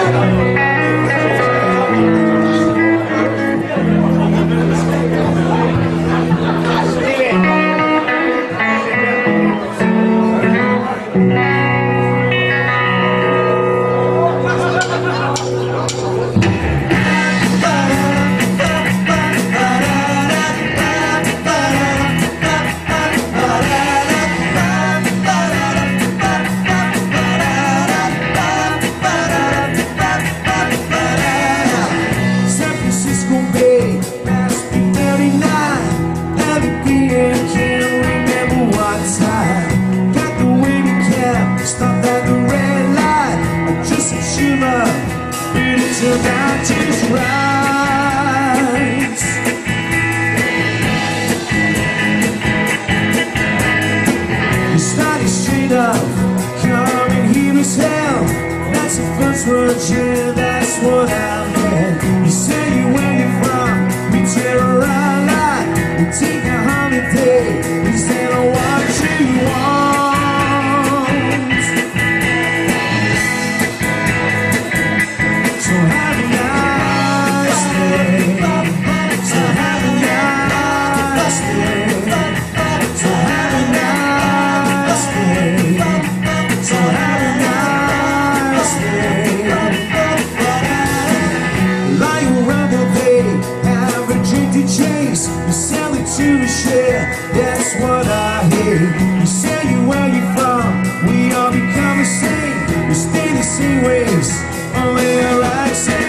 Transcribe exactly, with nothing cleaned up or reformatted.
Turned out just right. You started straight up, coming here as hell. That's the first word, yeah, that's what I meant. You say you where you're from, we tear a lot. We take a holiday instead of what you want. So have a nice day. So have a nice day. So have a nice day. So have a nice day. Lie around the bay, have a drink to chase. You sell it to the share, that's what I hate. You say you where you from, we all become the same. We stay the same ways. Only I say